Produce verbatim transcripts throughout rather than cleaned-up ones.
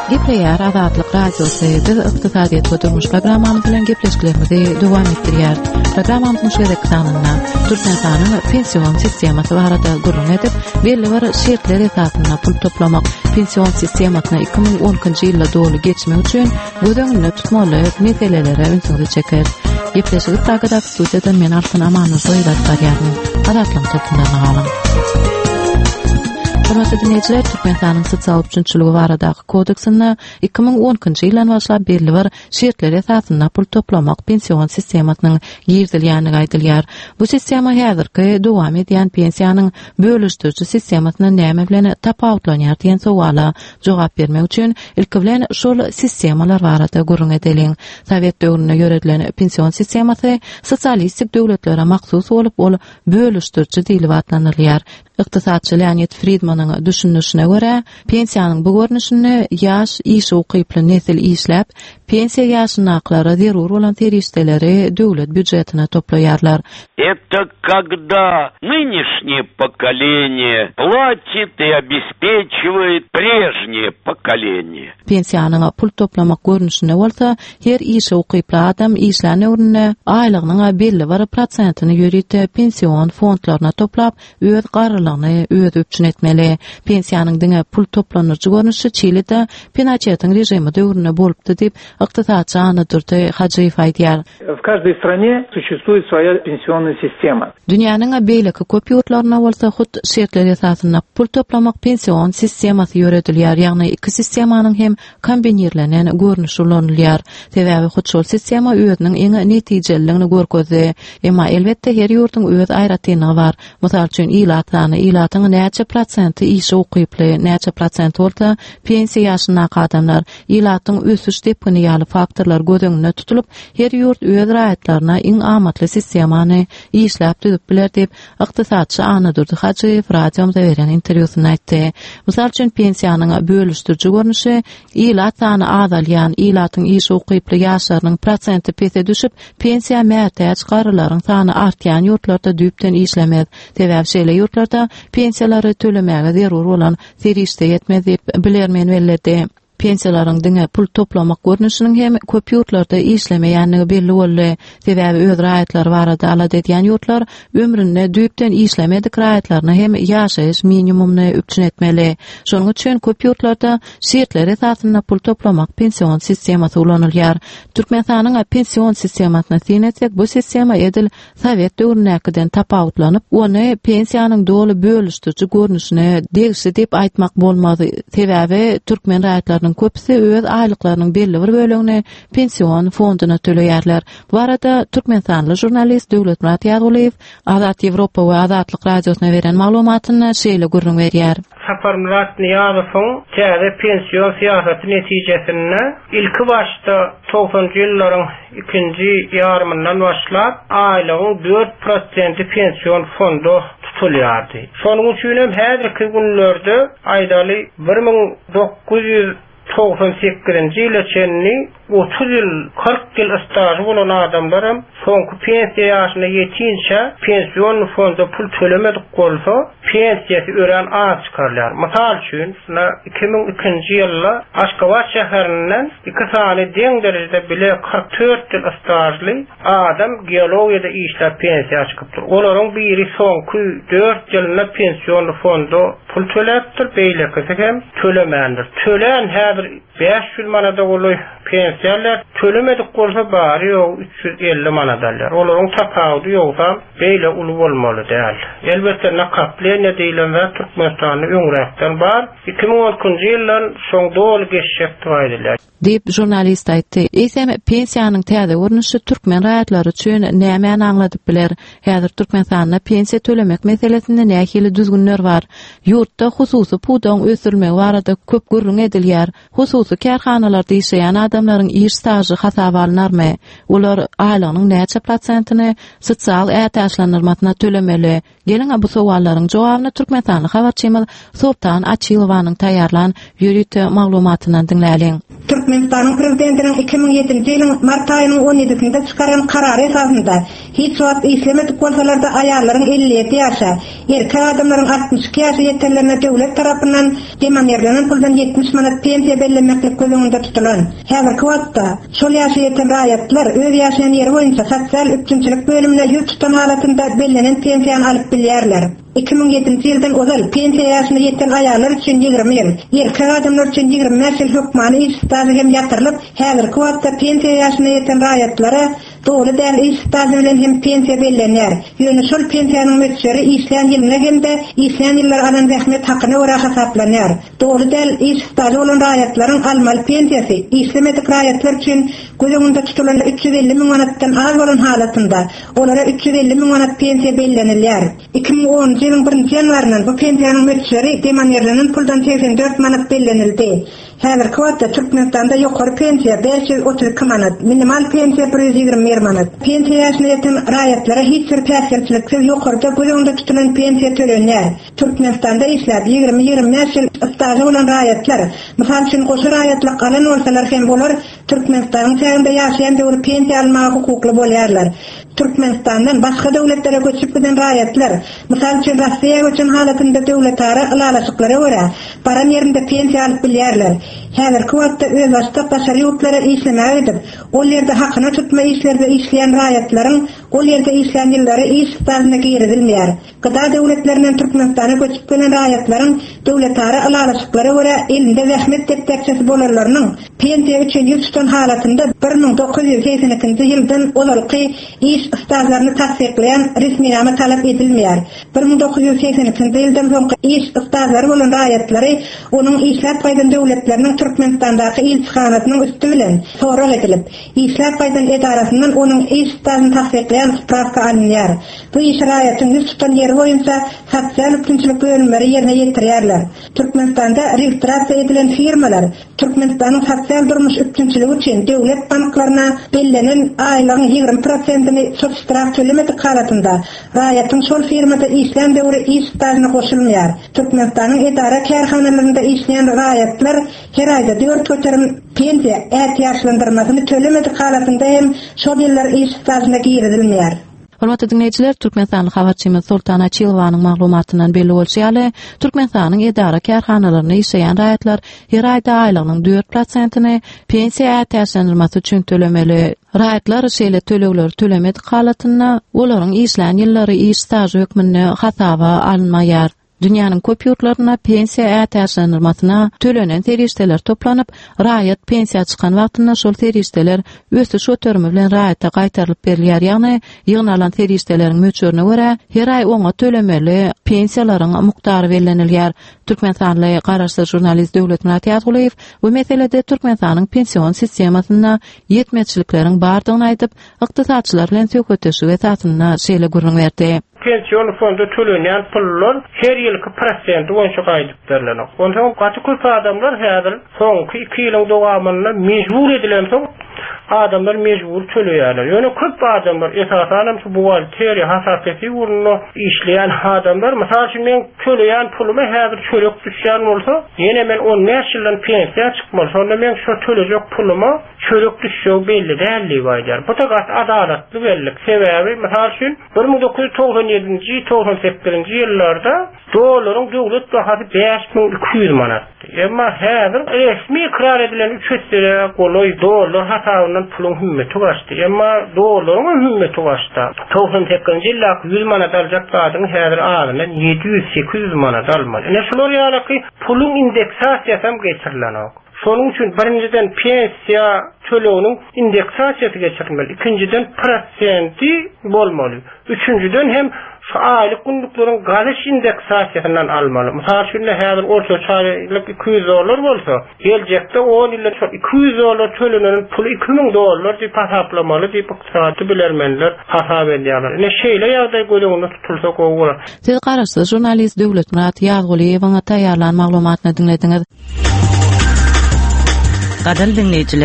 Gepleyer Azatlyk Radiosu biz ykdysadiyet we durmuş programmamy bilen gepleşiklerimizi dowam etdirýär. Programmamyzyň şeýle sanynda Türkmenistanyň pensiýon sistematy barada gurulma edip, belli bir şertler esasyna pul toplamak, pensiýon sistematyna iki ming onunçy ýylda dogry geçmek üçin gödöňünde tutmaly meselelere öňsüňizi çeker. Gepleşigi tagada studiýada men Artan Amanov soýlat barýarmyn. Azatlyk toplanmagy alan. Hörmetli dinleyijiler, Türkmenistanyň sosial üçinçiligi baradaky kodeksinde iki ming onunçy ýyldan başlap belli bir şertler esasynda pul toplamak pensiýon sistematynyň girdilýäni aýdylýar. Bu sistema häzirki dowam edýän pensiýanyň bölüşdiriji sistematyna näme bilen tapawutlanýar diýen sowala jogap bermek üçin ilki bilen şol sistemalar barada gurrun edeliň. Sowet döwründe ýöredilen pensiýon sistematy sosialistik döwletlere maksus bolup, ol bölüşdiriji diýilip atlanylýar. Iqtisadçy Leonid Friedmanyň düşünüşine görä, pensiýanyň bu görnüşini ýaş iş okyply nesil işläp, pensiýa ýaşyny aklary zerur bolan terişdeleri döwlet büdjetine toplaýarlar. Это когда нынешнее поколение платит и обеспечивает прежнее поколение. Pensiýanyň pul toplamak görnüşine bolsa, her iş okyply adam işläne urunna aýlygynyň belli bir prosentini ýörite pensiýon fondlaryna toplap, öz garrylygyny öz üçin etmeli. Pensiýanyň diňe pul toplanyrjy görnüşi Çilide Pinochetyň rejimi döwründe bolupdy diýip yktysadçy Anadurty Hajiýew aýdýar. В каждой стране существует своя пенсионная система. Dünýäniň beýleki köp ýurtlaryna bolsa hut şertler esasyna pul toplamak pensiýon sistemasy ýöredilýär, ýagny iki sistemanyň hem kombinirlenen görnüşi ulanylýar. Sebäbi hut şol sistema özüniň eň netijeligini görkezdi. Emma elbetde her ýurtyň öz aýratyny bar. Mysal üçin ýylatyny, ýylatyň näçe prosenti iş okyply, näçe prosent bolsa pensiýa ýaşyna adamlar ýylatyň ösüş depini ýaly faktorlar göz tutulup, her ýurt öz raýatlaryna iň amatly sistemany işläp düzüp biler diýip yktysadçy Anadurty Hajiýew radiomda beren interwýusynda aýtdy. Mysal üçin pensiýanyň bölüşdiriji görnüşi ýylat sany azalýan, ýylatyň iş okyply ýaşlarynyň prosenti pese düşüp, pensiýa mätäç garrylaryň sany artýan ýurtlarda düýpden işlemez. Sebäbi şeýle ýurtlarda pensiýalary tölemäge zerur bolan serişde ýetmez diýip bilermen bellädi. Pensiýalaryň diňe pul toplamak görnüşiniň hem köp ýurtlarda işlemeýänligi belli boldy. Sebäbi öz raýatlary barada alad edýän ýurtlar ömründe düýpden işlemedik raýatlaryny hem ýaşaýyş minimumyny üçin etmeli. Şonuň üçin köp ýurtlarda şertler esasynda pul toplamak pensiýon sistemasy ulanylýar. Türkmenistanyň pensiýon sistemasyna synetsek, bu sistema edil Sowet döwründen tapawutlanyp, ony pensiýanyň doly bölüşdiriji görnüşine degişli diýip aýtmak bolmady. Sebäbi türkmen raýatlarynyň köpüsi öz aýlyklarynyň belli bir bölegini pensiýon fondyna töleýärler. Bu arada Türkmenistanly jurnalist Döwlet Murat Ýaguliýew Azat Ýewropa we Azatlyk radiosyna beren maglumatyny şeýle gurrun berýär. Sapar Murat Ýaguliýew täze pensiýon syýasaty netijesinde ilki başda togsonjy ýyllaryň ikinji ýarymyndan başlap aýlygyň dört prosenti pensiýon fondu tutulýardy. Şonuň üçin hem häzirki günlerde aýdaly bir ming dokuz ýüz togson sekizinji ýyla çenli otuz ýyl kırk ýyl staży bolan adamlarym soňky pensiýa ýaşyna ýetinçe pensiýon fonda pul tölemedik bolsa pensiýasy ören az çykarlar. Mysal üçin iki ming ikinji ýylda Aşgabat şäherinden iki sany deň derejede bile kırk dört ýyl stażly adam geologiýada işläp pensiýa çykypdyr. Olaryň biri soňky dört ýylyna pensiýon fonda pul tölepdir, beýleki hem tölemändir. Tölen häzir beş yüz manada boly pensiýalar tölemedik bolsa bary ýok üç yüz elli manadallar. Olaryň tapawudy ýoksa beýle uly bolmaly däl. Elbetde nakaplyň diýilen we Türkmenistanyň öňrekden bar iki ming onunçy ýyldan soň dol geçşek taýdylar. Diýip jurnalist aýtdy. Eýsem pensiýanyň täze görnüşi türkmen raýatlary üçin nämäni aňladyp biler. Häzir Türkmenistanda pensiýa tölemek meselesinde nähili düzgünler bar. Ýurtda hususy pudan ösürmek barada köp gurrun edilýär. Hususy kärhanalarda işleýän adamlaryň iş stažy stajy hasaba alınarmy? Ular aýlygynyň näçe prosentini sosial ätäşlendirmätine tölemeli? Gelin bu sowallaryň jogabyny Türkmenistanyň habarçymyz Sultan Açylowanyň taýýarlan ýürüýte maglumatyndan dinläliň. Türkmenistanyň prezidentiniň iki ming ýedinji ýylyň mart aýynyň on ýedisinde çykaran karary esasında hiç wagt islemedik bolsalarda aýallaryň elli ýedi ýaşa, erkek adamlaryň altmış iki ýaşa ýetenlerine döwlet tarapyndan demanýerlenen puldan yetmiş manat pensiýa bellemeklik gözüňde tutulan. Häzirki wagtda şol ýaşa ýeten raýatlar öz ýaşaýan ýeri boýunça sosial üçinçilik bölümine ýurt tutan halatynda bellenen pensiýany alyp bilýärler. iki ming ýedinji ýyldan ozal pensiýa ýaşyna ýeten aýallar üçin ýygrimi ýyl, erkek adamlar üçin ýygrimi beş ýyl hukmany iş stazy hem ýatyrylyp, häzirki wagtda pensiýa ýaşyna ýeten raýatlara dogry däl iş stazy bilen hem pensiýa bellenýär. Ýöne şol pensiýanyň möçleri işleýän ýylyna gelde, işleýän ýyllar alan zähmet hakyna görä hesaplanýar. Dogry däl iş stazy bolan raýatlaryň almaly pensiýasy işlemedik raýatlar üçin gözüňde tutulan üç yüz elli miň manatdan az bolan halatynda olara üç yüz elli miň manat pensiýa bellenilýär. iki ming onunji ýylyň birinji ýanwaryndan bu pensiýanyň möçleri demanýerlenen puldan seksen dört manat bellenildi. Häzirki wagtda Türkmenistanda ýokary pensiýa beş yüz otuz iki manat, minimal pensiýa bir yüz ýygrimi manat. Pensiýa ýaşyna ýeten raýatlara hiç bir täsirçiliksiz ýokarda gözüňde tutulan pensiýa tölenýär. Türkmenistanda işläp ýygrimi ýygrimi beş ýyl stazy bolan raýatlar, mysal üçin goşy raýatlyk alan bolsalar hem bolar Türkmenistanyň täýinde ýaşaýan döwür pensiýa almagy hukukly bolýarlar. Türkmenistandan başga döwletlere göçüp giden raýatlar, mysal üçin Russiýa göçen halatynda döwletara ılalaşyklary görä, baran ýerinde pensiýa alyp bilýärler. Häzirki wagtda öz başga başary ýurtlara işlemäge gidip, ol ýerde hakyny tutma işlerde işleýän raýatlaryň ol ýerde işleýän ýyllary iş stazyna giridilmeýär. Gyda döwletlerinden Türkmenistana göçüp gelen raýatlaryň döwletara ılalaşyklary görä elinde zähmet deptekçisi bolarlarynyň pensiýa üçin ýurt tutan halatynda bir ming dokuz ýüz seksen ikinji ýyldan ozalky iş stazylaryny tasdikleýän resminame talap edilmeýär. bir ming dokuz ýüz seksen ikinji ýyldan soňky iş stazlary bolan raýatlary onuň işläp paýdan döwletleriniň Türkmenistandaky ilçihanatynyň üstü bilen sorak edilip, işläp paýdan edarasyndan onuň iş stazyny tasdikleýän spravka alınýar. Bu iş raýatyň ýurt tutan ýeri boýunça sosial üçinçilik bölümleri ýerine ýetirýärler. Türkmenistanda registrasiýa edilen firmalar Türkmenistanyň sosial durmuş üçinçiligi üçin döwlet banklaryna bellenen aýlygyň ýygrimi prosentini substrat tölemedik halatynda raýatyň şol firmada işleýän döwri iş stazyna goşulmaýar. Türkmenistanyň edara kärhanalarynda işleýän raýatlar her aýda dört köterim pensiýa ähtiýaçlandyrmasyny tölemedik halatynda hem şol ýyllar iş stazyna giridilmeýär. Hormatly dinleýijiler, Türkmenistanyň habarçymyz Sultan Açylowanyň maglumatyndan belli bolýar, Türkmenistanyň edara kärhanalaryna işleýän raýatlar her aýda aýlygynyň dört prosentini pensiýa ähtiýaçlandyrmasy üçin tölemeli. Raýatlar şeýle tölegler tölemedik halatynda olaryň işleýän ýyllary iş stazy hökmünde hasaba alınmaýar. Dünýäniň köp ýurtlaryna pensiýa ähtiýaçlandyrmasyna tölenen terişdeler toplanyp, raýat pensiýa çykan wagtynda şol terişdeler ösüş ötermi bilen raýata gaýtarylyp berilýär. Ýagny ýygnalan terişdeleriň möçlerine görä her aý oňa tölemeli pensiýalaryň mukdary bellenilýär. Türkmenistanyň garaşly jurnalist Döwlet Murat Ýazguliýew bu meselede Türkmenistanyň pensiýon sistemasyna ýetmekçilikleriň bardygyny aýdyp, ykdysadçylar bilen söhbetleşik esasyna şeýle gurrun berdi. Pensiyon fonda tölenýän pullar her ýylky prosenti boýunça gaýdyp berilýär. Onda gaty köp adamlar häzir soňky iki ýylyň dowamında mejbur edilen soň adamlar mejbur töleýärler. Ýöne köp adamlar esasan şu buhalteriýa hasasaty urunly işleýän adamlar, mysal üçin men töleýän pulumy häzir çörek düşýän bolsa, ýene men on beş ýyldan pensiýa çykmaly. Sonda men şu tölejek pulumy çörek düşýär belli däldi baýdar. Bu da gat adalatly bellik. Sebäbi mysal üçin bir ming dokuz ýüz togson ýedinji togson sekizinji ýyllarda dollaryň döwlet bahasy beş ming iki ýüz manat. Emma häzir resmi ikrar edilen üç yüz goloy dollar hasabyndan pulun hümmeti gaçdy. Emma dollaryň hümmeti gaçdy. togson sekizinji ýylda yüz manat aljak zadyň häzir alynan ýedi yüz sekiz yüz manat almaly. Ene şolar ýaly pulun indeksasiýasy geçirilenok. Şonuň üçin birinciden pensiýa töleginiň indeksasiýasy geçirilmeli. İkinciden prosenti bolmaly. Üçüncüden hem şu aylyk günlüklaryň galyş indeksasiýasynyň almaly. Mysal üçin häzir orta çaýlyk iki yüz dollar bolsa, geljekde on ýylda şu iki yüz dollar tölenenen pul iki ming dollar diýip hasaplamaly diýip ykdysaty bilermenler hasap edýärler. Ine şeýle ýagdaý gözüňde tutulsa gowy. Siz garaşly jurnalist Döwlet Murat Ýazguliýewiň taýýarlan maglumatyny dinlediňiz. Gadan dinleyijiler,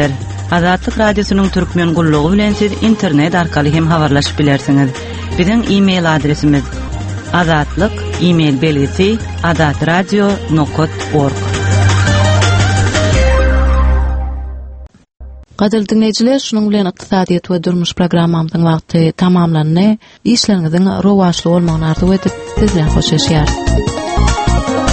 Azatlyk radiosynyň türkmen gullugy bilen siz internet arkaly hem habarlaşyp bilersiňiz. Biziň e-mail adresimiz azatlyk e-mail belgisi azatradio nokta org. Gadyr dinleyijiler, şunuň bilen ykdysadyýat we durmuş programmamyzyň wagty tamamlandy. İşleriňiziň rowaşly bolmagyny arzuw edip, sizden hoş yaşaýar.